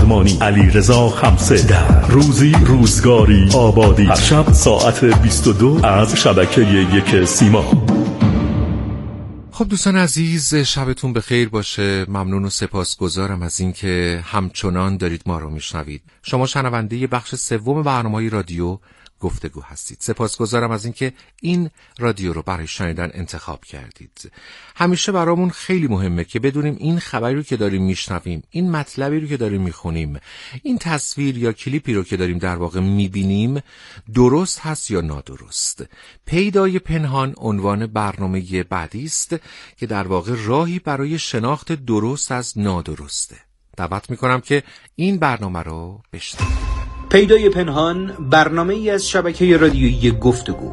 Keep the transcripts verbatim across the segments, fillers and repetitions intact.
رحمانی، علیرضا خمسه در روزی روزگاری آبادی، هر شب ساعت بیست و دو از شبکه یک سیما. خب دوستان عزیز، شبتون بخیر باشه. ممنون و سپاسگزارم از این که همچنان دارید ما رو میشنوید. شما شنونده بخش سوم برنامه رادیو گفتگو هستید. سپاسگزارم از این که این رادیو رو برای شنیدن انتخاب کردید. همیشه برامون خیلی مهمه که بدونیم این خبری رو که داریم میشنویم، این مطلبی رو که داریم میخونیم، این تصویر یا کلیپی رو که داریم در واقع میبینیم درست هست یا نادرست. پیدای پنهان عنوان برنامه بعدی است که در واقع راهی برای شناخت درست از نادرسته. دعوت میکنم که این برنامه رو بشنوید. پیدای پنهان، برنامه ای از شبکه رادیویی گفتگو.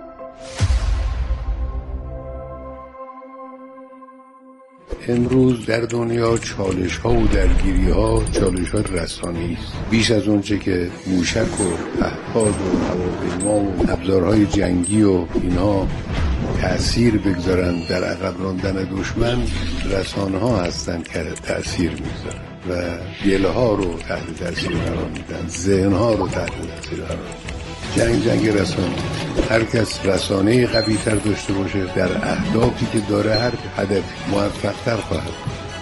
امروز در دنیا چالش ها و درگیری ها چالش ها رسانه‌ای است. بیش از اونچه که موشک و پهپاد و هواپیما و ابزارهای جنگی و اینا تأثیر بگذارن در عقب راندن دشمن، رسانه ها هستن که تأثیر میگذارن و دلها رو تحت تأثیر قرار میدن، ذهنها رو تحت تأثیر قرار میدن. جنگ جنگ رسانه، هر کس رسانه قوی تر داشته باشه در اهدافی که داره، هر هدف موفق تر خواهد.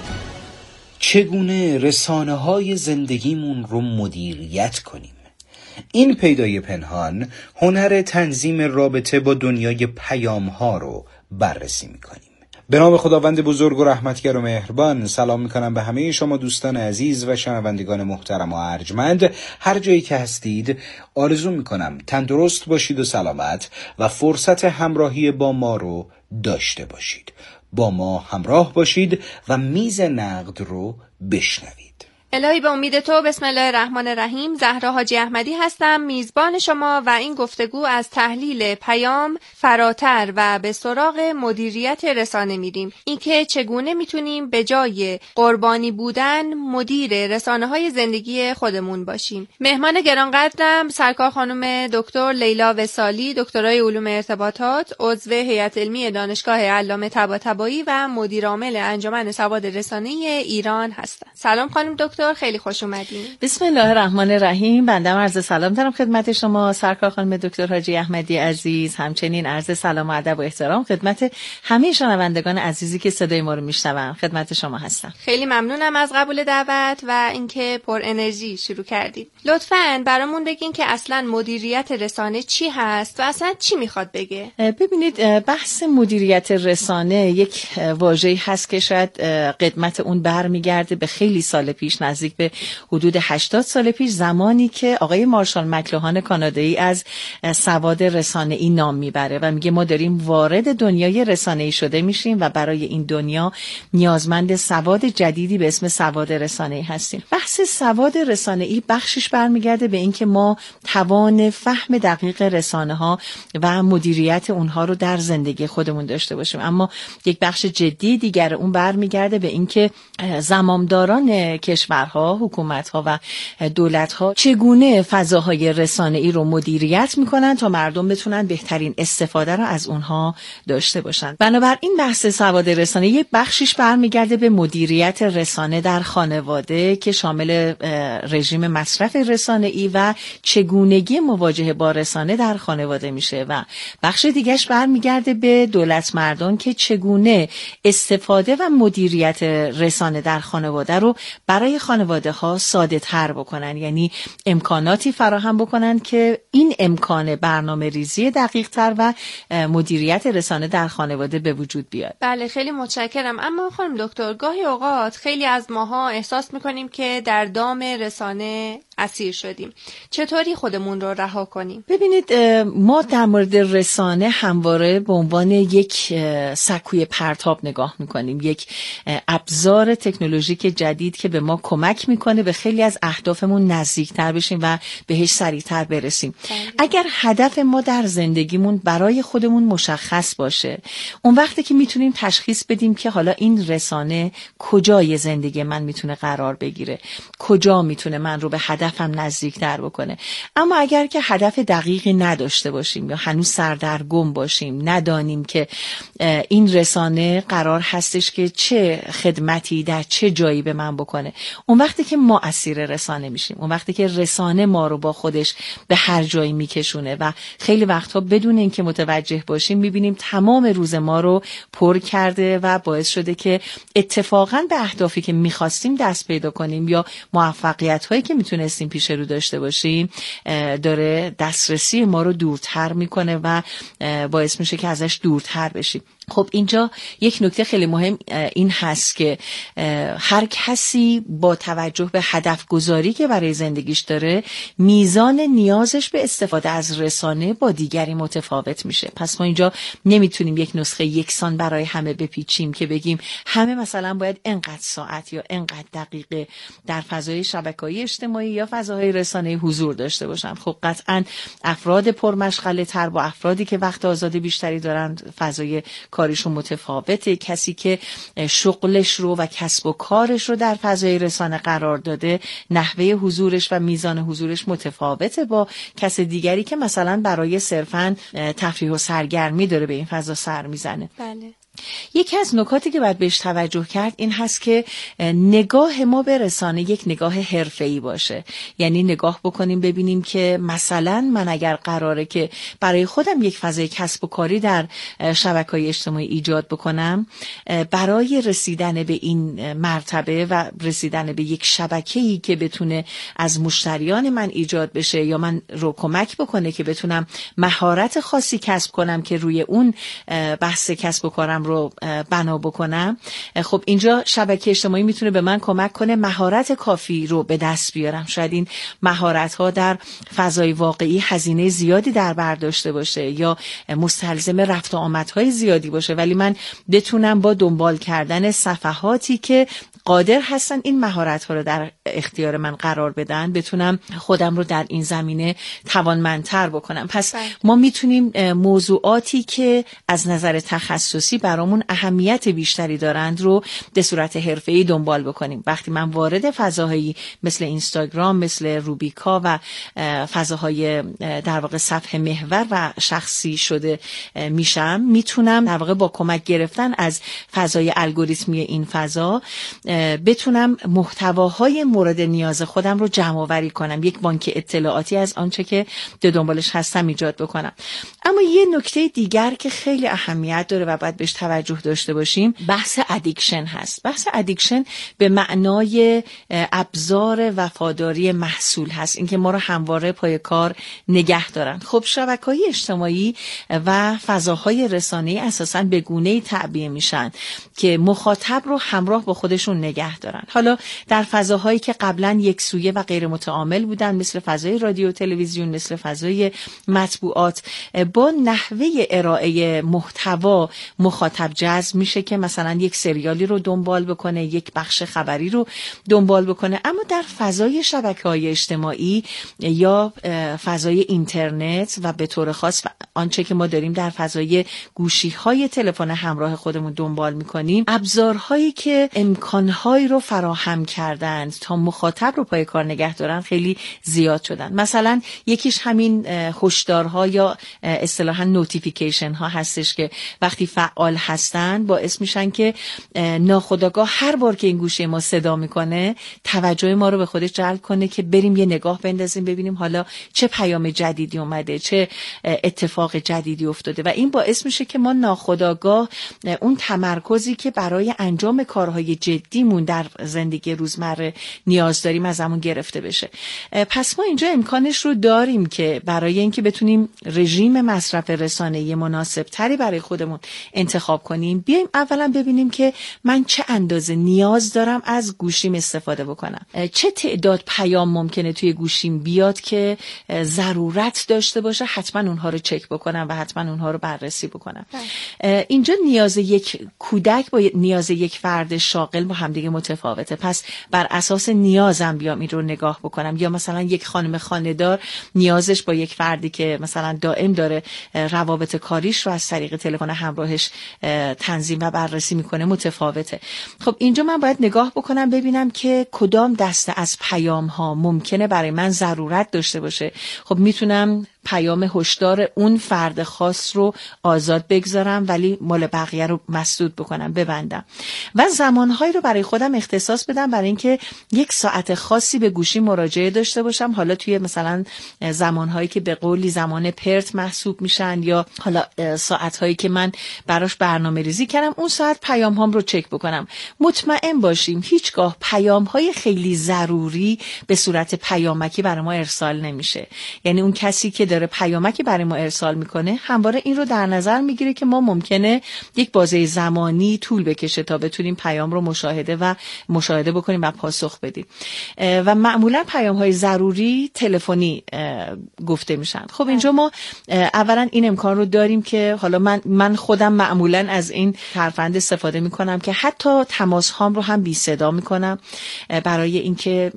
چگونه رسانه های زندگیمون رو مدیریت کنیم؟ این پیدای پنهان هنر تنظیم رابطه با دنیای پیام ها رو بررسی میکنیم. به نام خداوند بزرگ و رحمتگر و مهربان، سلام میکنم به همه شما دوستان عزیز و شنوندگان محترم و ارجمند. هر جایی که هستید آرزو میکنم تندرست باشید و سلامت و فرصت همراهی با ما رو داشته باشید. با ما همراه باشید و میز نقد رو بشنوید. الهی به امید تو، بسم الله الرحمن الرحیم. زهرا حاجی احمدی هستم، میزبان شما و این گفتگو از تحلیل پیام فراتر و به سراغ مدیریت رسانه میریم. اینکه چگونه میتونیم به جای قربانی بودن مدیر رسانه های زندگی خودمون باشیم. مهمان گرانقدرم سرکار خانم دکتر لیلا وصالی، دکترای علوم ارتباطات، عضو هیئت علمی دانشگاه علامه طباطبایی و مدیر عامل انجمن سواد رسانه‌ای ایران هستند. سلام خانم دکتر، خیلی خوش اومدین. بسم الله الرحمن الرحیم. بنده عرض سلام دارم خدمت شما سرکار خانم دکتر حاجی احمدی عزیز. همچنین عرض سلام و ادب و احترام خدمت همه شنوندگان عزیزی که صدای ما رو میشنون. خدمت شما هستم. خیلی ممنونم از قبول دعوت و اینکه پر انرژی شروع کردید. لطفاً برامون بگین که اصلا مدیریت رسانه چی هست و اصلا چی میخواد بگه؟ ببینید، بحث مدیریت رسانه یک واژه‌ای هست که شاید قدمت اون برمیگرده به خیلی سال پیش، نزدیک به حدود هشتاد سال پیش، زمانی که آقای مارشال مکلوهان کانادایی از سواد رسانه‌ای نام میبره و میگه ما داریم وارد دنیای رسانه‌ای شده میشیم و برای این دنیا نیازمند سواد جدیدی به اسم سواد رسانه‌ای هستیم. بحث سواد رسانه‌ای بخشش برمیگرده به اینکه ما توان فهم دقیق رسانه‌ها و مدیریت اونها رو در زندگی خودمون داشته باشیم. اما یک بخش جدی دیگر اون برمیگرده به اینکه زمامداران کشورها، حکومت‌ها و دولت‌ها چگونه فضاهای رسانه‌ای رو مدیریت می‌کنن تا مردم بتونن بهترین استفاده رو از اونها داشته باشن. بنابراین بحث سواد رسانه‌ای یک بخشش برمیگرده به مدیریت رسانه در خانواده که شامل رژیم مصرف رسانه‌ای و چگونگی مواجهه با رسانه در خانواده میشه و بخش دیگه‌اش برمیگرده به دولت مردان که چگونه استفاده و مدیریت رسانه در خانواده رو برای خانواده ها ساده تر بکنن، یعنی امکاناتی فراهم بکنن که این امکان برنامه ریزی دقیق تر و مدیریت رسانه در خانواده به وجود بیاد. بله خیلی متشکرم. اما خانم دکتر، گاهی اوقات خیلی از ماها احساس میکنیم که در دام رسانه اسیر شدیم. چطوری خودمون رو رها کنیم؟ ببینید، ما در مورد رسانه همواره به عنوان یک سکوی پرتاب نگاه میکنیم، یک ابزار تکنولوژیک جدید که به ما کمک میکنه به خیلی از اهدافمون نزدیکتر بشیم و بهش سریعتر برسیم. بله. اگر هدف ما در زندگیمون برای خودمون مشخص باشه، اون وقتی که میتونیم تشخیص بدیم که حالا این رسانه کجای زندگی من میتونه قرار بگیره، کجا میتونه من رو به هدف هدفم نزدیکتر بکنه. اما اگر که هدف دقیقی نداشته باشیم یا هنوز سردرگم باشیم، ندانیم که این رسانه قرار هستش که چه خدمتی در چه جایی به من بکنه، اون وقتی که ما اسیر رسانه میشیم، اون وقتی که رسانه ما رو با خودش به هر جایی میکشونه و خیلی وقتها بدون اینکه متوجه باشیم میبینیم تمام روز ما رو پر کرده و باعث شده که اتفاقاً به اهدافی که میخواستیم دست پیدا کنیم یا موفقیت هایی که میتونستیم پیش رو داشته باشیم داره دسترسی ما رو دورتر میکنه و باعث میشه که ازش دورتر بشیم. خب اینجا یک نکته خیلی مهم این هست که هر کسی با توجه به هدف گذاری که برای زندگیش داره میزان نیازش به استفاده از رسانه با دیگری متفاوت میشه. پس ما اینجا نمیتونیم یک نسخه یکسان برای همه بپیچیم که بگیم همه مثلا باید انقدر ساعت یا انقدر دقیقه در فضای شبکه‌ای اجتماعی یا فضاهای رسانه‌ای حضور داشته باشن. خب قطعاً افراد پرمشغله تر با افرادی که وقت آزاد بیشتری دارن فضای کارشون متفاوته. کسی که شغلش رو و کسب و کارش رو در فضای رسانه قرار داده نحوه حضورش و میزان حضورش متفاوته با کس دیگری که مثلا برای صرفاً تفریح و سرگرمی داره به این فضا سر میزنه. بله. یکی از نکاتی که باید بهش توجه کرد این هست که نگاه ما به رسانه یک نگاه حرفه‌ای باشه. یعنی نگاه بکنیم ببینیم که مثلا من اگر قراره که برای خودم یک فضای کسب و کاری در شبکه‌های اجتماعی ایجاد بکنم، برای رسیدن به این مرتبه و رسیدن به یک شبکه‌ای که بتونه از مشتریان من ایجاد بشه یا من رو کمک بکنه که بتونم مهارت خاصی کسب کنم که روی اون بحث کسب و کارم رو بنا بکنم، خب اینجا شبکه اجتماعی میتونه به من کمک کنه مهارت کافی رو به دست بیارم. شاید این مهارت ها در فضای واقعی هزینه زیادی در بر داشته باشه یا مستلزم رفت و آمدهای زیادی باشه، ولی من بتونم با دنبال کردن صفحاتی که قادر هستن این مهارت ها رو در اختیار من قرار بدن بتونم خودم رو در این زمینه توانمندتر بکنم. پس ما میتونیم موضوعاتی که از نظر تخصصی برامون اهمیت بیشتری دارند رو به صورت حرفه‌ای دنبال بکنیم. وقتی من وارد فضاهایی مثل اینستاگرام، مثل روبیکا و فضاهای در واقع صفحه محور و شخصی شده میشم، میتونم در واقع با کمک گرفتن از فضای الگوریتمی این فضا بتونم محتواهای مورد نیاز خودم رو جمع آوری کنم، یک بانک اطلاعاتی از آنچه که در دنبالش هستم ایجاد بکنم. اما یه نکته دیگر که خیلی اهمیت داره و باید بهش توجه داشته باشیم بحث ادیکشن هست. بحث ادیکشن به معنای ابزار وفاداری محصول هست، اینکه ما رو همواره پای کار نگه دارن. خب شبکه‌های اجتماعی و فضاهای رسانه‌ای اساساً به گونه‌ای تعبیه میشن که مخاطب رو همراه با خودشون نگه دارن. حالا در فضاهایی که قبلا یک سویه و غیر متعامل بودن مثل فضای رادیو و تلویزیون، مثل فضای مطبوعات، با نحوه ارائه محتوا مخاطب جذب میشه که مثلا یک سریالی رو دنبال بکنه، یک بخش خبری رو دنبال بکنه. اما در فضای شبکه‌های اجتماعی یا فضای اینترنت و به طور خاص آنچه که ما داریم در فضای گوشی‌های تلفن همراه خودمون دنبال میکنیم، ابزارهایی که امکانهایی رو فراهم کردند تا مخاطب رو پای کار نگه دارن خیلی زیاد شدن. مثلا یکیش همین هشدارها یا اصطلاحاً نوتیفیکیشن ها هستش که وقتی فعال هستن باعث میشن که ناخودآگاه هر بار که این گوشی ما صدا میکنه توجه ما رو به خودش جلب کنه که بریم یه نگاه بندازیم ببینیم حالا چه پیام جدیدی اومده، چه اتفاق جدیدی افتاده و این باعث میشه که ما ناخودآگاه اون تمرکزی که برای انجام کارهای جدیمون در زندگی روزمره نیاز داریم از همون گرفته بشه. پس ما اینجا امکانش رو داریم که برای اینکه بتونیم رژیم مصرف رسانه‌ای مناسب تری برای خودمون انتخاب کنیم، بیایم اولا ببینیم که من چه اندازه نیاز دارم از گوشیم استفاده بکنم، چه تعداد پیام ممکنه توی گوشیم بیاد که ضرورت داشته باشه حتما اونها رو چک بکنم و حتما اونها رو بررسی بکنم. اینجا نیاز یک کودک با نیاز یک فرد شاغل با هم همدیگه متفاوته. پس بر اساس نیازم بیام این رو نگاه بکنم. یا مثلا یک خانم خانه‌دار نیازش با یک فردی که مثلا دائم داره روابط کاریش رو از طریق تلفن همراهش تنظیم و بررسی میکنه متفاوته. خب اینجا من باید نگاه بکنم ببینم که کدام دسته از پیام ها ممکنه برای من ضرورت داشته باشه. خب میتونم پیام هشدار اون فرد خاص رو آزاد بگذارم ولی مال بقیه رو مسدود بکنم، ببندم، و زمانهایی رو برای خودم اختصاص بدم برای اینکه یک ساعت خاصی به گوشی مراجعه داشته باشم. حالا توی مثلا زمانهایی که به قولی زمان پرت محسوب میشن یا حالا ساعتهایی که من براش برنامه ریزی کردم، اون ساعت پیام هام رو چک بکنم. مطمئن باشیم هیچگاه پیام های خیلی ضروری به صورت پیامکی برای ما ارسال نمیشه. یعنی اون کسی که داره پیامکی برای ما ارسال میکنه همواره این رو در نظر میگیره که ما ممکنه یک بازه زمانی طول بکشه تا بتونیم پیام رو مشاهده و مشاهده بکنیم و پاسخ بدیم. و معمولا پیام های ضروری تلفنی گفته میشن. خب اینجا ما اولا این امکان رو داریم که حالا من من خودم معمولا از این ترفند استفاده میکنم که حتی تماس هام رو هم بی صدا میکنم برای اینکه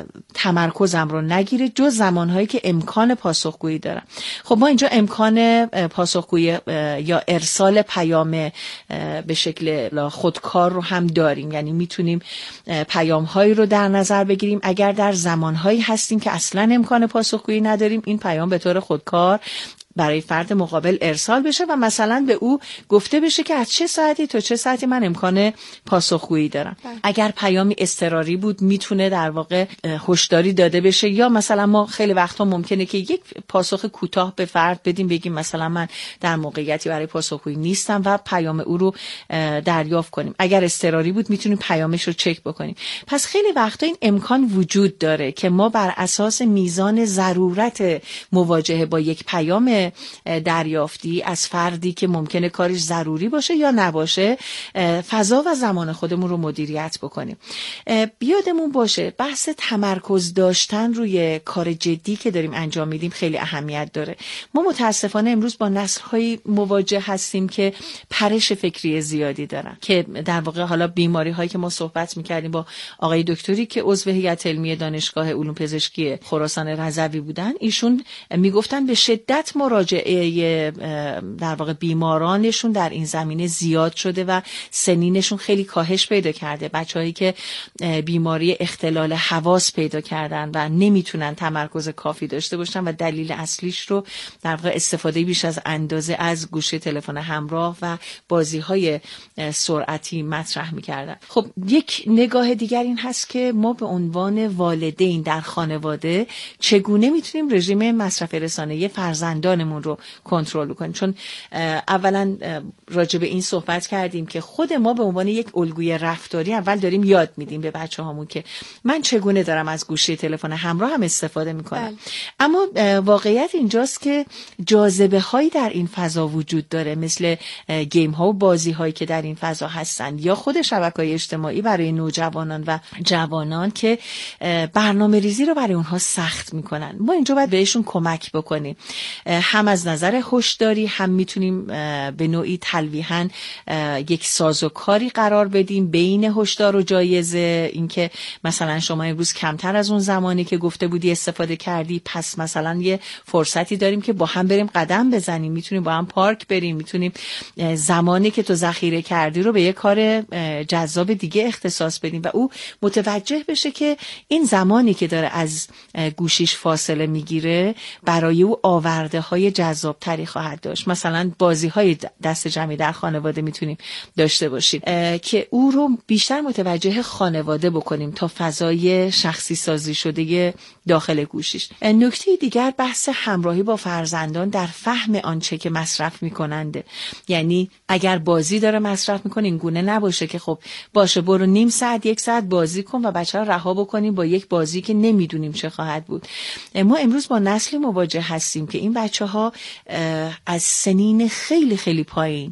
تمرکزم رو نگیره جز زمانهایی که امکان پاسخگویی دارم. خب ما اینجا امکان پاسخگویی یا ارسال پیام به شکل خودکار رو هم داریم. یعنی میتونیم پیام هایی رو در نظر بگیریم اگر در زمانهایی هستیم که اصلا امکان پاسخگویی نداریم، این پیام به طور خودکار برای فرد مقابل ارسال بشه و مثلا به او گفته بشه که از چه ساعتی تا چه ساعتی من امکان پاسخگویی دارم. بله. اگر پیامی اضطراری بود میتونه در واقع هشداری داده بشه، یا مثلا ما خیلی وقتا ممکنه که یک پاسخ کوتاه به فرد بدیم، بگیم مثلا من در موقعیتی برای پاسخگویی نیستم و پیام او رو دریافت کنیم. اگر اضطراری بود میتونیم پیامش رو چک بکنیم. پس خیلی وقتا این امکان وجود داره که ما بر اساس میزان ضرورت مواجهه با یک پیام دریافتی از فردی که ممکنه کارش ضروری باشه یا نباشه فضا و زمان خودمون رو مدیریت بکنیم. بیادمون باشه بحث تمرکز داشتن روی کار جدی که داریم انجام میدیم خیلی اهمیت داره. ما متاسفانه امروز با نسل‌های مواجه هستیم که پرش فکری زیادی دارن که در واقع حالا بیماری هایی که ما صحبت میکردیم با آقای دکتری که عضو هیئت علمی دانشگاه علوم پزشکی خراسان رضوی بودن، ایشون میگفتن به شدت مراجعه در واقع بیمارانشون در این زمینه زیاد شده و سنینشون خیلی کاهش پیدا کرده. بچه‌هایی که بیماری اختلال حواس پیدا کردن و نمیتونن تمرکز کافی داشته باشن و دلیل اصلیش رو در واقع استفاده بیش از اندازه از گوشی تلفن همراه و بازی‌های سرعتی مطرح می‌کردن. خب یک نگاه دیگر این هست که ما به عنوان والدین در خانواده چگونه میتونیم رژیم مصرف رسانه‌ای فرزندانمون رو کنترل کنیم. چون اولا راجع به این صحبت کردیم که خود ما به عنوان یک الگوی رفتاری اول داریم یاد میدیم به بچه‌هامون که من چگونه دارم از گوشی تلفن همراه هم استفاده میکنم. بل. اما واقعیت اینجاست که جاذبه هایی در این فضا وجود داره، مثل گیم ها و بازی هایی که در این فضا هستن یا خود شبکه‌های اجتماعی برای نوجوانان و جوانان که برنامه ریزی رو برای اونها سخت میکنن. ما اینجا باید بهشون کمک بکنیم، هم از نظر هوشداری هم میتونیم به نوعی تلویحاً یک سازوکاری قرار بدیم بین هشدار و جایزه. اینکه مثلا شما امروز کمتر از اون زمانی که گفته بودی استفاده کردی، پس مثلا یه فرصتی داریم که با هم بریم قدم بزنیم، میتونیم با هم پارک بریم، میتونیم زمانی که تو ذخیره کردی رو به یه کار جذاب دیگه اختصاص بدیم و او متوجه بشه که این زمانی که داره از گوشیش فاصله میگیره برای او آورده های جذاب تری خواهد داشت. مثلا بازی های دست جمعی در خانواده میتونیم داشته باشیم که او رو بیشتر متوجه خانواده بکنیم تا فضای شخصی سازی شده داخل گوشیش. نکته دیگر بحث همراهی با فرزندان در فهم آنچه که مصرف میکننده. یعنی اگر بازی داره مصرف میکنه این گونه نباشه که خب باشه برو نیم ساعت یک ساعت بازی کن و بچه رو رها بکنیم با یک بازی که نمیدونیم چه خواهد بود. ما امروز با نسلی مواجه هستیم که این بچه ها از سنین خیلی خیلی پایین،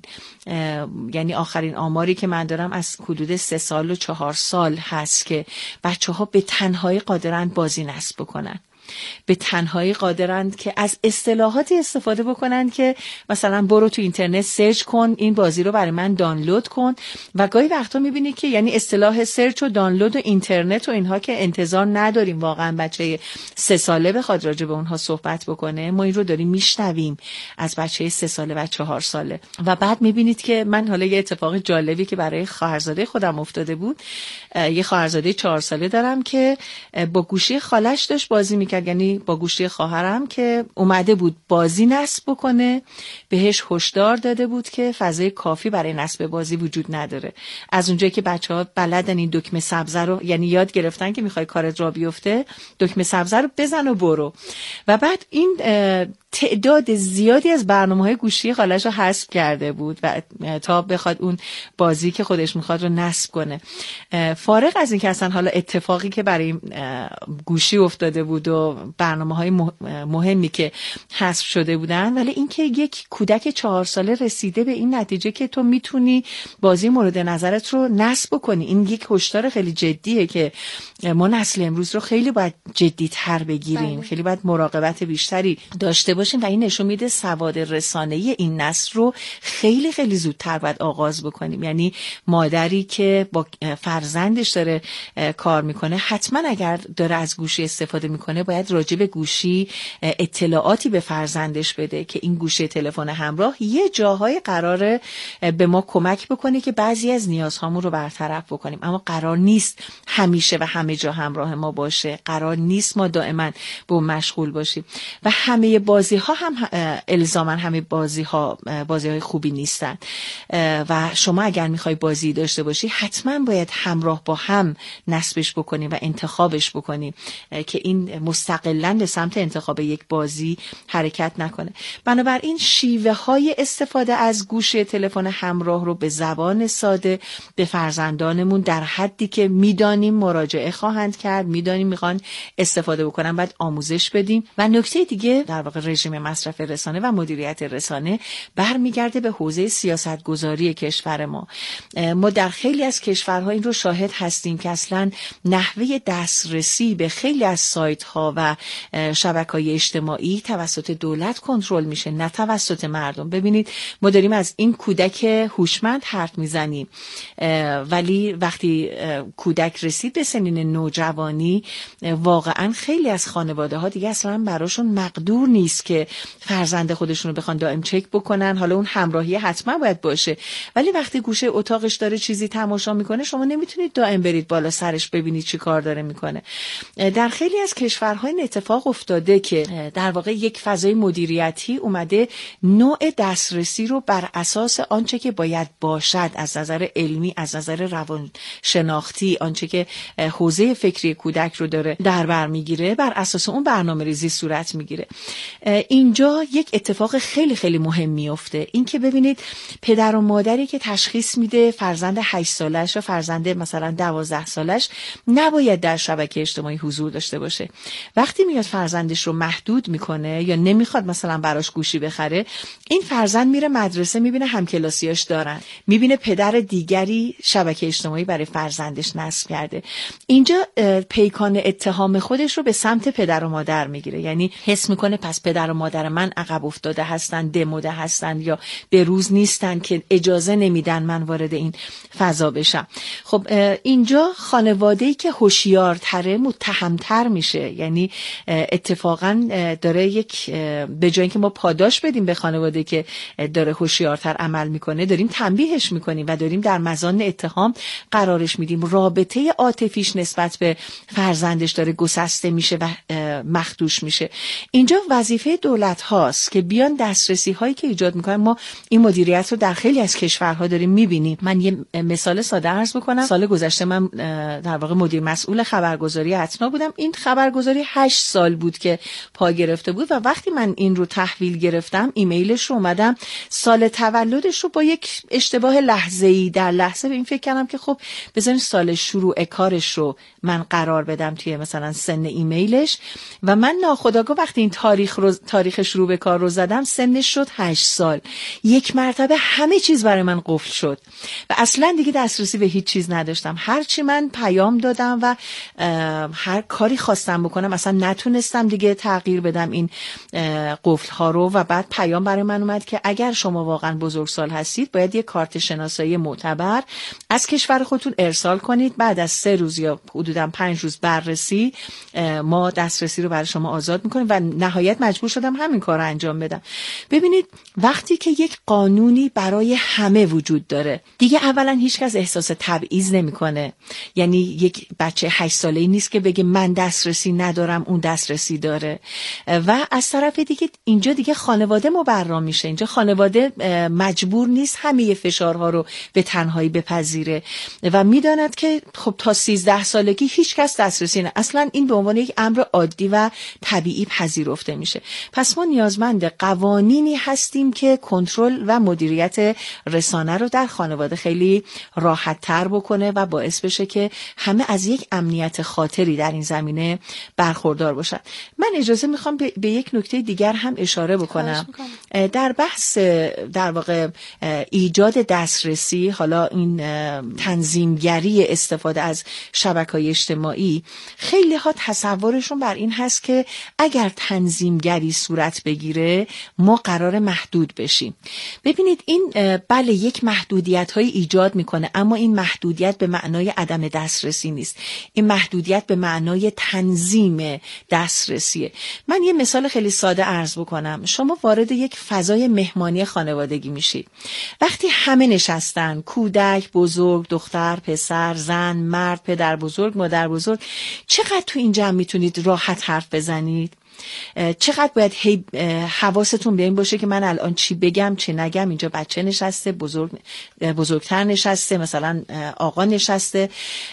یعنی آخرین آماری که من دارم از حدود سه سال و چهار سال هست که بچه ها به تنهایی قادرن بازی نصب بکنن. به تنهایی قادرند که از اصطلاحاتی استفاده بکنند که مثلا برو تو اینترنت سرچ کن، این بازی رو برای من دانلود کن. و گاهی وقتا میبینی که یعنی اصطلاح سرچ و دانلود و اینترنت و اینها که انتظار نداریم واقعا بچه سه ساله بخواد راجع به اونها صحبت بکنه، ما این رو داریم میشنویم از بچه سه ساله و چهار ساله. و بعد میبینید که من حالا یه اتفاق جالبی که برای خواهرزاده خودم افتاده بود، یه خواهرزاده چهار ساله دارم که با گوشی خالش داشت بازی میکرد، یعنی با گوشی خواهرم که اومده بود بازی نصب بکنه، بهش هشدار داده بود که فضای کافی برای نصب بازی وجود نداره. از اونجایی که بچه‌ها بلدن این دکمه سبز رو، یعنی یاد گرفتن که میخوای کارت را بیفته دکمه سبز رو بزن و برو. و بعد این تعداد زیادی از برنامه‌های گوشی خالش رو حذف کرده بود و تا بخواد اون بازی که خودش میخواد رو نصب کنه. فارغ از این که اصلا حالا اتفاقی که برای گوشی افتاده بود و برنامه‌های مهمی که حذف شده بودن، ولی اینکه یک کودک چهار ساله رسیده به این نتیجه که تو میتونی بازی مورد نظرت رو نصب کنی، این یک هشدار خیلی جدیه که ما نسل امروز رو خیلی باید جدی‌تر بگیریم. بله. خیلی باید مراقبت بیشتری داشته باشیم و این نشون میده سواد رسانه‌ای این نسل رو خیلی خیلی زودتر باید آغاز بکنیم. یعنی مادری که با فرزندش داره کار میکنه حتما اگر داره از گوشی استفاده میکنه باید راجع به گوشی اطلاعاتی به فرزندش بده که این گوشی تلفن همراه یه جاهای قراره به ما کمک بکنه که بعضی از نیازهامون رو برطرف بکنیم، اما قرار نیست همیشه و همه جا همراه ما باشه. قرار نیست ما دائما با مشغول باشیم و همه بازی ها هم الزاما همه بازی ها بازی های خوبی نیستن و شما اگر میخوای بازی داشته باشی حتما باید همراه با هم نصبش بکنی و انتخابش بکنی که این مستقلاً به سمت انتخاب یک بازی حرکت نکنه. بنابراین شیوه های استفاده از گوشی تلفن همراه رو به زبان ساده به فرزندانمون در حدی که میدانیم مراجعه خواهند کرد، میدانیم میخوان استفاده بکنن باید آموزش بدیم. و نکته دیگه در واقع رژیم مصرف رسانه و مدیریت رسانه برمیگرده به حوزه سیاستگذاری کشور ما. ما در خیلی از کشورها این رو شاهد هستیم که اصلا نحوه دسترسی به خیلی از سایت ها و شبکه‌های اجتماعی توسط دولت کنترل میشه نه توسط مردم. ببینید ما داریم از این کودک هوشمند حرف میزنیم، ولی وقتی کودک رسید به سنین نوجوانی واقعا خیلی از خانواده ها دیگه اصلا براشون مقدور نیست که فرزند خودشون رو بخوان دائم چک بکنن. حالا اون همراهی حتما باید باشه، ولی وقتی گوشه اتاقش داره چیزی تماشا میکنه شما نمیتونید دائم برید بالا سرش ببینید چی کار داره میکنه. در خیلی از کشورها این اتفاق افتاده که در واقع یک فضای مدیریتی اومده نوع دسترسی رو بر اساس آنچه که باید باشد از نظر علمی، از نظر روانشناختی، آنچه که حوزه فکری کودک رو داره در بر میگیره، بر اساس اون برنامه‌ریزی صورت میگیره. اینجا یک اتفاق خیلی خیلی مهم میفته، این که ببینید پدر و مادری که تشخیص میده فرزند هشت سالش و فرزند مثلا دوازده سالش نباید در شبکه اجتماعی حضور داشته باشه، وقتی میاد فرزندش رو محدود میکنه یا نمیخواد مثلا براش گوشی بخره، این فرزند میره مدرسه میبینه همکلاسیاش دارن، میبینه پدر دیگری شبکه اجتماعی برای فرزندش نصب کرده. اینجا پیکان اتهام خودش رو به سمت پدر و مادر میگیره، یعنی حس میکنه پس پدر و مادر من عقب افتاده هستن، دموده هستن یا به روز نیستن که اجازه نمیدن من وارد این فضا بشم. خب اینجا خانواده‌ای که هوشیارتره متهمتر میشه، یعنی اتفاقا داره یک به جای اینکه ما پاداش بدیم به خانواده که داره هوشیارتر عمل میکنه داریم تنبیهش میکنیم و داریم در مزان اتهام قرارش میدیم. رابطه عاطفیش نسبت به فرزندش داره گسسته میشه و مخدوش میشه. اینجا وظیفه دولت هاست که بیان دسترسی هایی که ایجاد میکنن. ما این مدیریت رو در خیلی از کشورها داریم میبینیم. من یه مثال ساده عرض بکنم. سال گذشته من در واقع مدیر مسئول خبرگزاری اتنا بودم. این خبرگزاری هشت سال بود که پا گرفته بود و وقتی من این رو تحویل گرفتم ایمیلش رو اومدم سال تولدش رو با یک اشتباه لحظه‌ای در لحظه به این فکر کردم که خب بذارین سال شروع کارش رو من قرار بدم توی مثلا سن ایمیلش و من ناخودآگاه وقتی این تاریخ رو تاریخ شروع به کار رو زدم سنش شد هشت سال. یک مرتبه همه چیز برای من قفل شد و اصلا دیگه دسترسی به هیچ چیز نداشتم. هرچی من پیام دادم و هر کاری خواستم بکنم اصلا نتونستم دیگه تغییر بدم این قفل ها رو. و بعد پیام برای من اومد که اگر شما واقعا بزرگسال هستید باید یک کارت شناسایی معتبر از کشور خودتون ارسال کنید. بعد از سه روز یا حدوداً پنج روز بررسی ما دسترسی رو برای شما آزاد میکنیم و نهایت مجبور شدم همین کار رو انجام بدم. ببینید وقتی که یک قانونی برای همه وجود داره دیگه اولا هیچ کس احساس تبعیض نمیکنه. یعنی یک بچه هشت ساله‌ای نیست که بگه من دسترسی ندارم اون دسترسی داره. و از طرف دیگه اینجا دیگه خانواده مبرا میشه. اینجا خانواده مجبور نیست همه فشارها رو به تنهایی بپذیره و میداند که خب تا سیزده سالگی هیچ کس دسترسی نه. اصلا این به عنوان یک امر عادی و طبیعی پذیرفته میشه. پس ما نیازمند قوانینی هستیم که کنترل و مدیریت رسانه رو در خانواده خیلی راحت تر بکنه و باعث بشه که همه از یک امنیت خاطری در این زمینه برخوردار باشن. من اجازه میخوام به, به یک نکته دیگر هم اشاره بکنم. در بحث در واقع ایجاد دسترسی، حالا این تنظیمگری استفاده از شبکه‌های اجتماعی، خیلی ها تصورشون بر این هست که اگر تنظیمگری صورت بگیره ما قرار محدود بشیم. ببینید این بله یک محدودیت های ایجاد میکنه، اما این محدودیت به معنای عدم دسترسی نیست. این محدودیت به معنای تنظیم دسترسیه. من یه مثال خیلی ساده عرض بکنم. شما وارد یک فضای مهمانی خانوادگی میشید. وقتی همه نشستن، کودک، بزرگ، دختر، پسر، زن، مرد، پدر بزرگ، مادر بزرگ، چقدر تو این جمع میتونید راحت حرف بزنید؟ چقدر باید هی حواستون به این باشه که من الان چی بگم چی نگم؟ اینجا بچه نشسته، بزرگ بزرگتر نشسته، مثلا آقا نشسته،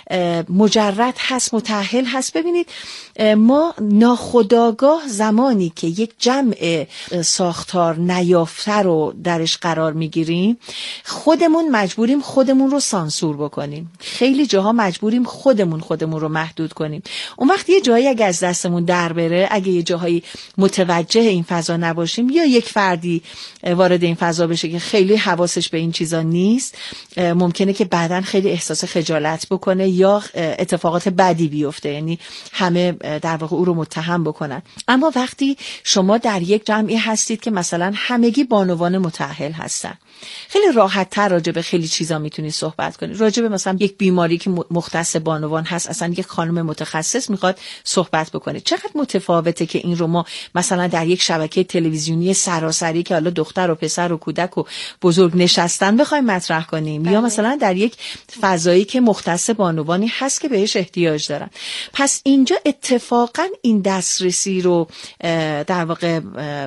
مجرد هست، متأهل هست. ببینید ما ناخودآگاه زمانی که یک جمع ساختار نیافته رو درش قرار میگیریم خودمون مجبوریم خودمون رو سانسور بکنیم. خیلی جاها مجبوریم خودمون خودمون رو محدود کنیم. اون وقت یه جایی اگه از دستمون در بره، اگه یه جاهایی متوجه این فضا نباشیم یا یک فردی وارد این فضا بشه که خیلی حواسش به این چیزا نیست، ممکنه که بعداً خیلی احساس خجالت بکنه یا اتفاقات بدی بیفته، یعنی همه در واقع او رو متهم بکنن. اما وقتی شما در یک جمعی هستید که مثلا همگی بانوان متأهل هستن، خیلی راحت تر راجع به خیلی چیزا میتونید صحبت کنید. راجع به مثلا یک بیماری که مختص بانوان هست اصلا یک خانم متخصص میخواد صحبت بکنه. چقدر متفاوته که این رو ما مثلا در یک شبکه تلویزیونی سراسری که حالا دختر و پسر و کودک و بزرگ نشستن بخوایم مطرح کنیم بله. یا مثلا در یک فضایی که مختص بانوانی هست که بهش احتیاج دارن. پس اینجا اتفاقا این دسترسی رو در واقع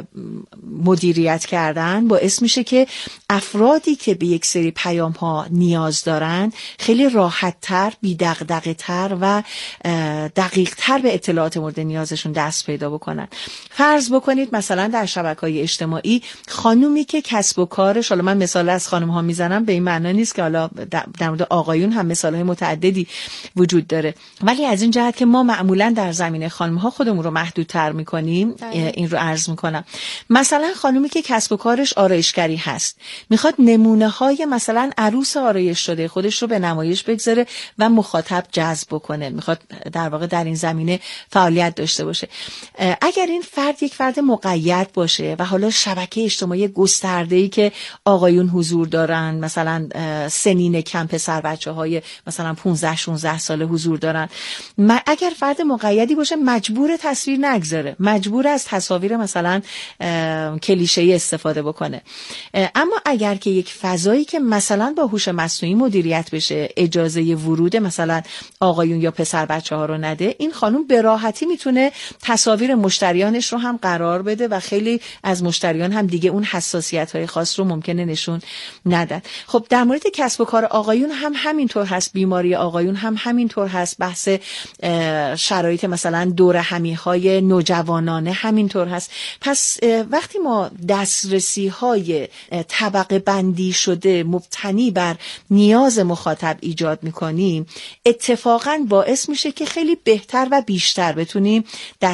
مدیریت کردن باعث میشه که افرادی که به یک سری پیام ها نیاز دارن خیلی راحت تر، بی دغدغه تر و دقیق تر به اطلاعات مورد نیازشون دست پیدا بکنن. فرض بکنید مثلا در شبکه‌های اجتماعی خانومی که کسب و کارش، حالا من مثال از خانم ها میزنم به این معنی نیست که حالا در مورد آقایون هم مثالهای متعددی وجود داره، ولی از این جهت که ما معمولا در زمینه خانم ها خودمون رو محدودتر میکنیم این رو عرض میکنم. مثلا خانومی که کسب و کارش آرایشگری هست میخواد نمونه های مثلا عروس آرایش شده خودش رو به نمایش بگذاره و مخاطب جذب بکنه، میخواد در واقع در این زمینه فعالیت داشته باشه. اگر این فرد یک فرد مقید باشه و حالا شبکه اجتماعی گسترده‌ای که آقایون حضور دارن، مثلا سنین کم پسر بچه‌های مثلا پانزده شانزده ساله حضور دارن، اگر فرد مقیدی باشه مجبور تصویر نگذاره، مجبور از تصاویر مثلا کلیشه‌ای استفاده بکنه. اما اگر که یک فضایی که مثلا با هوش مصنوعی مدیریت بشه اجازه ورود مثلا آقایون یا پسر بچه‌ها رو نده، این خانم به راحتی میتونه تصاویر مشتریانش رو هم قرار بده و خیلی از مشتریان هم دیگه اون حساسیت‌های خاص رو ممکنه نشون ندن. خب در مورد کسب و کار آقایون هم همینطور هست، بیماری آقایون هم همینطور هست، بحث شرایط مثلا دور همی‌های نوجوانانه همینطور هست. پس وقتی ما دسترسی‌های طبقه بندی شده مبتنی بر نیاز مخاطب ایجاد می‌کنیم، اتفاقاً باعث میشه که خیلی بهتر و بیشتر بتونیم دسترسی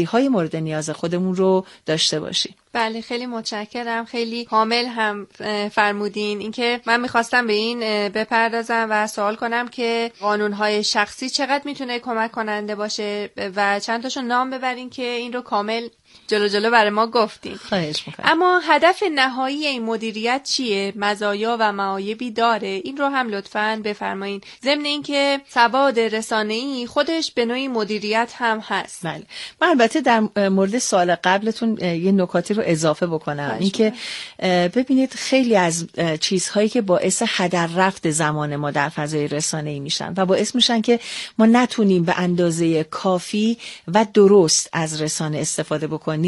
های مورد نیاز خودمون رو داشته باشیم. بله خیلی متشکرم، خیلی کامل هم فرمودین. اینکه من میخواستم به این بپردازم و سوال کنم که قانونهای شخصی چقدر میتونه کمک کننده باشه و چند تاشو نام ببرین که این رو کامل جلو جلو برای ما گفتین. خواهش میکنم. اما هدف نهایی این مدیریت چیه؟ مزایا و معایبی داره؟ این رو هم لطفاً بفرمایین. ضمن اینکه سواد رسانه‌ای خودش به نوعی مدیریت هم هست. بله. من البته در مورد سوال قبلتون یه نکاتی رو اضافه بکنم. اینکه ببینید خیلی از چیزهایی که باعث هدر رفت زمان ما در فضای رسانه‌ای میشن و باعث میشن که ما نتونیم به اندازه کافی و درست از رسانه استفاده بکنیم،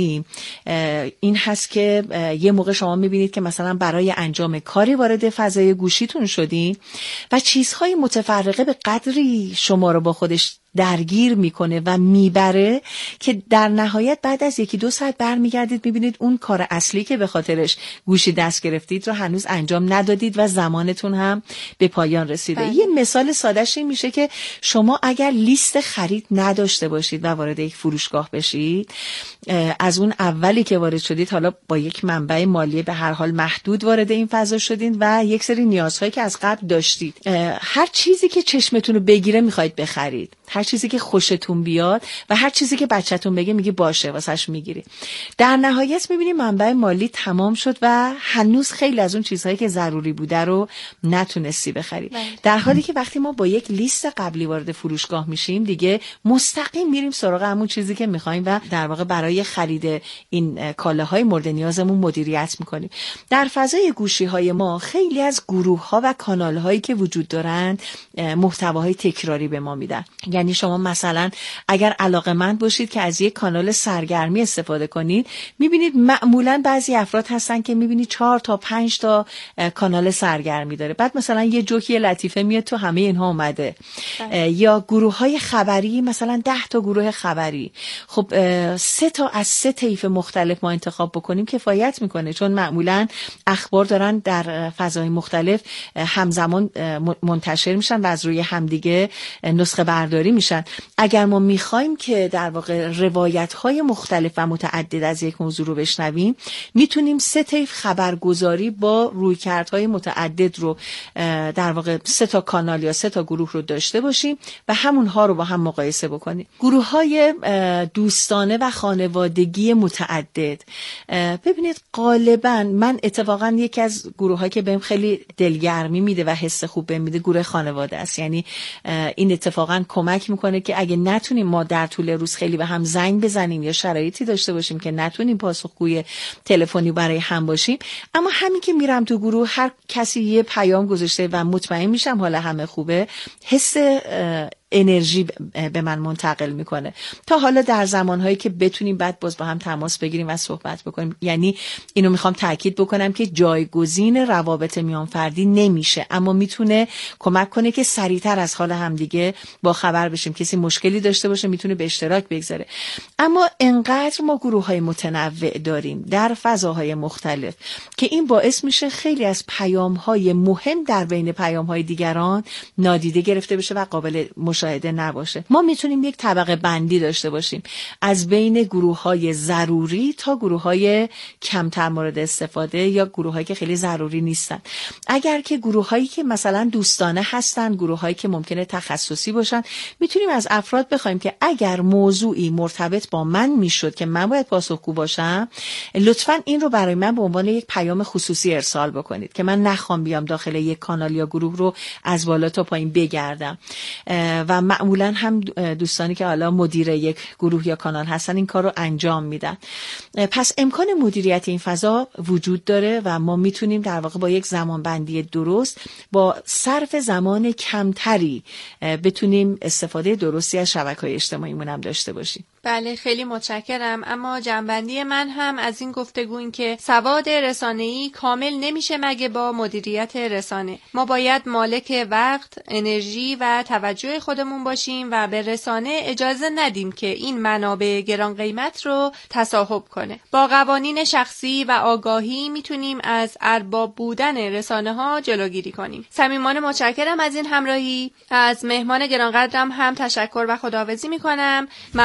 این هست که یه موقع شما میبینید که مثلا برای انجام کاری وارد فضای گوشیتون شدین و چیزهای متفرقه به قدری شما رو با خودش درگیر میکنه و میبره که در نهایت بعد از یکی دو ساعت برمیگردید میبینید اون کار اصلی که به خاطرش گوشی دست گرفتید رو هنوز انجام ندادید و زمانتون هم به پایان رسیده. بله. یه مثال سادهش این میشه که شما اگر لیست خرید نداشته باشید و وارد یک فروشگاه بشید، از اون اولی که وارد شدید حالا با یک منبع مالی به هر حال محدود وارد این فضا شدید و یک سری نیازهایی که از قبل داشتید، هر چیزی که چشمتون رو بگیره میخواید بخرید، هر چیزی که خوشتون بیاد و هر چیزی که بچه‌تون بگه میگی باشه واسش میگیری. در نهایت میبینی منبع مالی تمام شد و هنوز خیلی از اون چیزهایی که ضروری بوده رو نتونستی بخری. بله. در حالی که وقتی ما با یک لیست قبلی وارد فروشگاه میشیم دیگه مستقیم میریم سراغ همون چیزی که میخوایم و در واقع برای خرید این کالاهای مورد نیازمون مدیریت میکنیم. در فضای گوشی‌های ما خیلی از گروه‌ها و کانال‌هایی که وجود دارند محتواهای تکراری به ما میدن. یعنی شما مثلا اگر علاقه‌مند باشید که از یک کانال سرگرمی استفاده کنید، میبینید معمولا بعضی افراد هستن که میبینید چهار تا پنج تا کانال سرگرمی داره، بعد مثلا یه جوکی لطیفه میاد تو همه اینها اومده. یا گروه‌های خبری مثلا ده تا گروه خبری، خب سه تا از سه طیف مختلف ما انتخاب بکنیم کفایت میکنه، چون معمولا اخبار دارن در فضای مختلف همزمان منتشر میشن و از روی همدیگه نسخه برداری میشن. اگر ما میخوایم که در واقع روایت‌های مختلف و متعدد از یک موضوع رو بشنویم، میتونیم سه طیف خبرگزاری با رویکردهای متعدد رو در واقع سه تا کانال یا سه تا گروه رو داشته باشیم و همونها رو با هم مقایسه بکنیم. گروه‌های دوستانه و خانوادگی متعدد، ببینید غالبا من اتفاقا یکی از گروه‌هایی که بهم خیلی دلگرمی میده و حس خوب بهم میده گروه خانواده است. یعنی این اتفاقا کمک میکنه که اگه نتونیم ما در طول روز خیلی به هم زنگ بزنیم یا شرایطی داشته باشیم که نتونیم پاسخگوی تلفنی برای هم باشیم، اما همین که میرم تو گروه هر کسی یه پیام گذاشته و مطمئن میشم حالا همه خوبه، حس انرژی به من منتقل میکنه. تا حالا در زمانهایی که بتونیم بعد باز با هم تماس بگیریم و صحبت بکنیم. یعنی اینو میخوام تاکید بکنم که جایگزین روابط میان فردی نمیشه، اما میتونه کمک کنه که سریعتر از حال همدیگه با خبر بشیم. کسی مشکلی داشته باشه میتونه به اشتراک بگذاره. اما انقدر ما گروه‌های متنوع داریم در فضاهای مختلف که این باعث میشه خیلی از پیام‌های مهم در بین پیام‌های دیگران نادیده گرفته بشه و قابل مشاهده نباشه. ما میتونیم یک طبقه بندی داشته باشیم از بین گروه‌های ضروری تا گروه‌های کمتر مورد استفاده یا گروه‌هایی که خیلی ضروری نیستن. اگر که گروه‌هایی که مثلا دوستانه هستن، گروه‌هایی که ممکنه تخصصی باشن، میتونیم از افراد بخوایم که اگر موضوعی مرتبط با من میشد که من باید پاسخگو باشم، لطفاً این رو برای من به عنوان یک پیام خصوصی ارسال بکنید که من نخوام بیام داخل یک کانال یا گروه رو از بالا تا پایین بگردم. و معمولا هم دوستانی که حالا مدیر یک گروه یا کانال هستن این کار رو انجام میدن. پس امکان مدیریت این فضا وجود داره و ما میتونیم در واقع با یک زمانبندی درست با صرف زمان کمتری بتونیم استفاده درستی از شبکه‌های اجتماعیمون هم داشته باشیم. بله خیلی متشکرم. اما جنبندی من هم از این گفتگو این که سواد رسانه‌ای کامل نمیشه مگه با مدیریت رسانه. ما باید مالک وقت، انرژی و توجه خودمون باشیم و به رسانه اجازه ندیم که این منابع گران قیمت رو تصاحب کنه. با قوانین شخصی و آگاهی میتونیم از ارباب بودن رسانه ها جلوگیری کنیم. صمیمانه متشکرم از این همراهی. از مهمان گرانقدرم هم تشکر و خداحافظی میکنم. ممنونم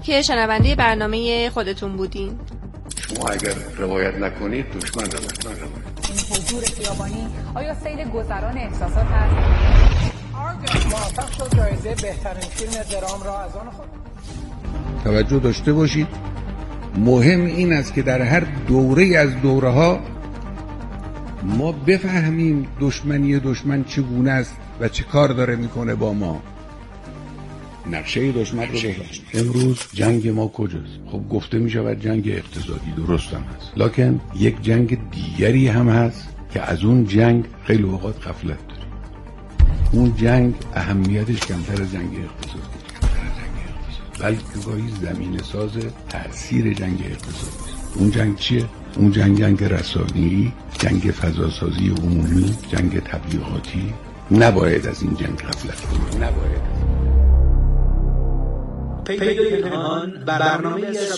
که شنونده برنامه خودتون بودین. شما اگر روایت نکنید دشمن روایت نکنید. این حضور خیابانی آیا سیل گذران احساسات هست؟ موفق شد جایزه بهترین فیلم درام را از آن خود. توجه داشته باشید، مهم این است که در هر دوره از دوره ها ما بفهمیم دشمنی دشمن چگونه است و چه کار داره میکنه با ما. نقشه دشمن رو بفهمیم. امروز جنگ ما کجاست؟ خب گفته میشود جنگ اقتصادی، درست هم هست، لکن یک جنگ دیگری هم هست که از اون جنگ خیلی اوقات غفلت داریم. اون جنگ اهمیتش کمتر از جنگ اقتصادی، بلکه گاهی زمین ساز تأثیر جنگ اقتصادی. اون جنگ چیه؟ اون جنگ جنگ رسانه‌ای، جنگ فضاسازی عمومی، جنگ تبلیغاتی. نباید از این جنگ غفلت کنیم. نباید. پیدای پنهان برنامه‌ای از